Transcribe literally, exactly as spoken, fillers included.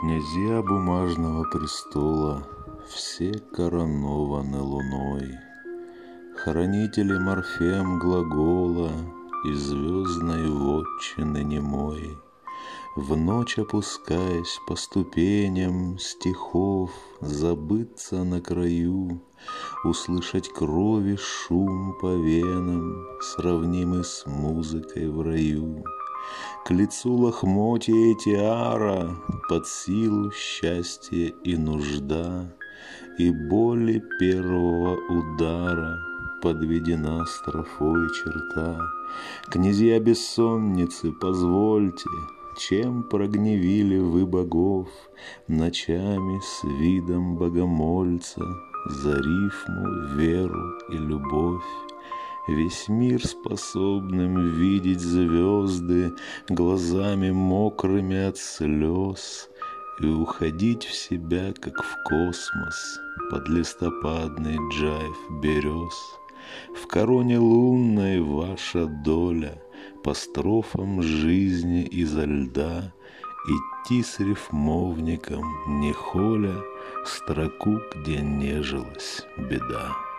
Князья бумажного престола все коронованы луной, хранители морфем глагола и звездной вотчины немой. В ночь опускаясь по ступеням стихов, забыться на краю, услышать крови шум по венам, сравнимый с музыкой в раю. К лицу лохмотья и тиара, под силу счастье и нужда, и боли первого удара подведена строфой черта. Князья бессонницы, позвольте, чем прогневили вы богов ночами с видом богомольца за рифму, веру и любовь? Весь мир способным видеть звезды глазами мокрыми от слез и уходить в себя, как в космос, под листопадный джайв берез. В короне лунной ваша доля по строфам жизни изо льда идти с рифмовником, не холя строку, где нежилась беда.